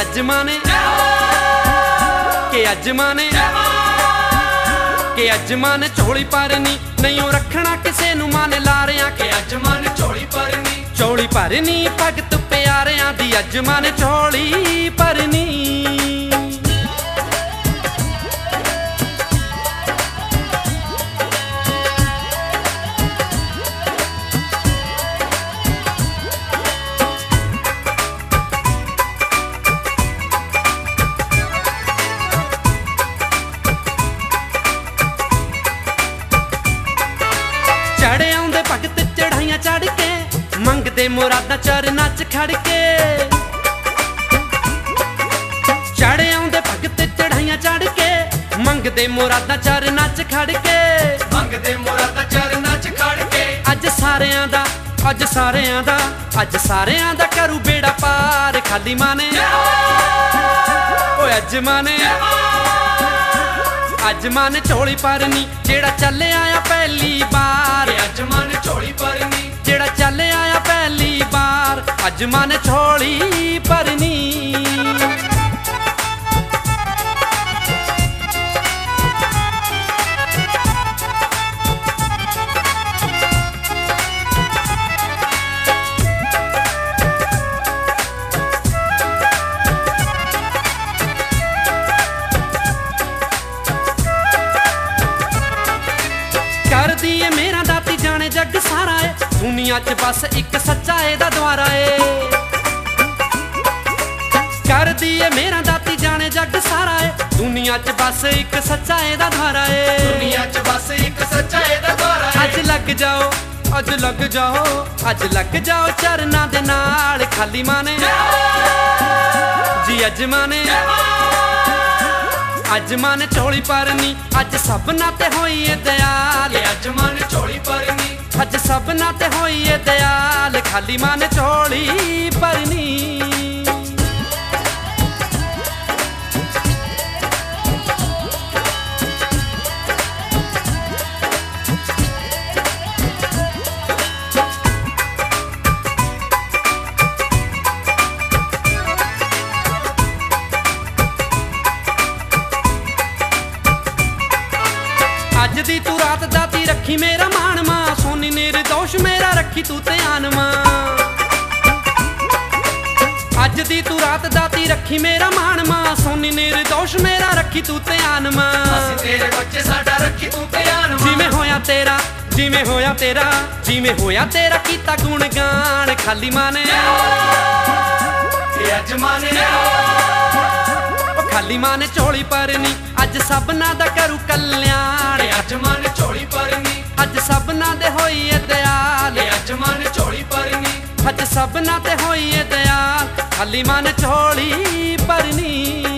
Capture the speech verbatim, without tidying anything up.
अज माने के अज माने के अज माने झोली भरनी नहीं रखना किसे नू माने लारियां के अज माने झोली भरनी झोली भरनी भगत प्यारियां दी अज माने झोली भरनी। चढ़े आउंदे भगत चढ़ाइयां चढ़ के मंगदे मुरादां चरनां च खड़ के चढ़े आउंदे भगत चढ़ाइयां चढ़ के मंगदे मुरादां चरनां च खड़ के मंगदे मुरादां चरनां च खड़ के अज सारियां दा अज सारियां दा अज सारियां दा करू बेड़ा पार खाली माने ओए अज माने अज माने झोली भरनी जेड़ा चले आया पहली बार अज माने झोली भरनी जेड़ा चले आया पहली बार अज माने झोली भरनी। कर दिए मेरा दाती जाने जग सारा है दुनिया च बस एक सच्चा एदा द्वारा है कर दिए मेरा दाती जाने जग सारा है दुनिया च बस एक सच्चा एदा द्वारा है दुनिया च बस एक सच्चा एदा द्वारा है। अज लग जाओ अज लग जाओ अज लग जाओ चरना दे नाल खाली माने जी अज माने अज माने झोली भरनी अज सबना ते होई ए दयाल अज माने झोली भरनी अज सबना ते होई ए दयाल खाली माने झोली भरनी। अज दी तू रात दाती रखी मेरा मान मां सोनी निर्दोष मेरा रखी तू ध्यान मां अज दी तू रात दाती रखी मेरा मान मां सोनी निर्दोष मेरा रखी तू ध्यान मां असीं तेरे बच्चे साडा रखी तू ध्यान मां जिवें होया तेरा जिवें होया तेरा जिवें होया तेरा कीता गुण गान खाली माने अज माने खाली माने झोली भरनी अज सबना दा करू कल्याण अज माने झोली भरनी अज सबना दे होई ए दयाल अज माने झोली भरनी अज सबना ते होई ए दयाल खाली माने झोली भरनी।